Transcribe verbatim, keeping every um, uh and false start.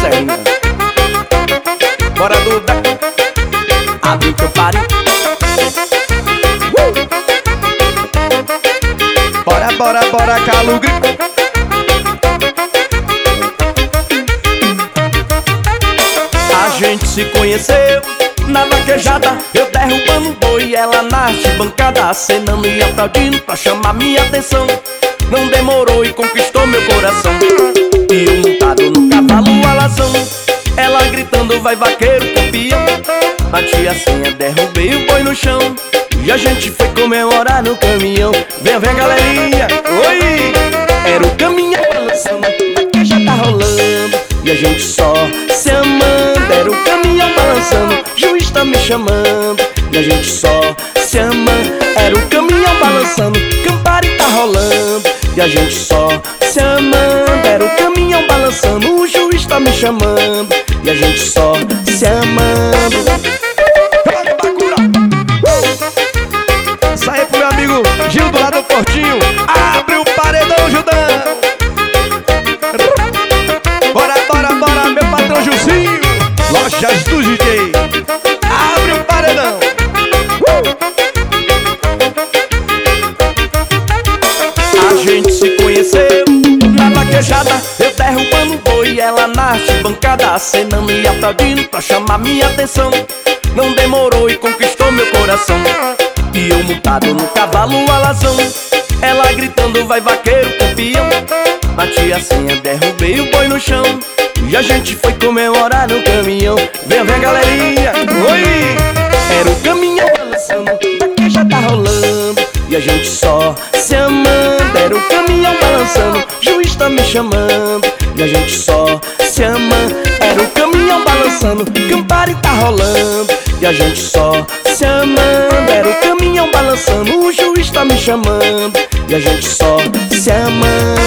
Serrinha. Bora Duda, abre o teu pare. uh! Bora, bora, bora, calo o grito. A gente se conheceu na vaquejada, eu derrubando o boi, ela na arquibancada, acenando e aplaudindo pra chamar minha atenção. Não demorou e conquistou meu coração. E eu montado no cavalo alazão, ela gritando vai vaqueiro campeão. Bati a senha, derrubei o boi no chão e a gente foi comemorar no caminhão. Vem, vem galerinha, oi! Era o caminhão balançando, a já tá rolando e a gente só se amando. Era o caminhão balançando, juiz tá me chamando e a gente só se amando. Era o caminhão balançando, Campari tá rolando e a gente só se amando. Era o caminhão balançando, o juiz tá me chamando e a gente só se amando. Isso aí pro meu amigo Gil do lado do Portinho. Abre o paredão, Judão. Bora, bora, bora, meu patrão Gilzinho. Lojas do D J. Abre o paredão. A gente se conheceu na vaquejada, eu derrubando o boi, ela na arquibancada, acenando e aplaudindo pra chamar minha atenção. Não demorou e conquistou meu coração. E eu montado no cavalo alazão, ela gritando vai vaqueiro campeão. Bati a senha, derrubei o boi no chão e a gente foi comemorar no caminhão. Vem, vem galerinha, oi! Era o caminhão balançando, a já tá rolando e a gente só se amando. Era o caminhão balançando, juiz tá me chamando e a gente só se amando. Era o caminhão balançando, Campari tá rolando e a gente só se amando. Era o caminhão balançando, o juiz tá me chamando e a gente só se amando.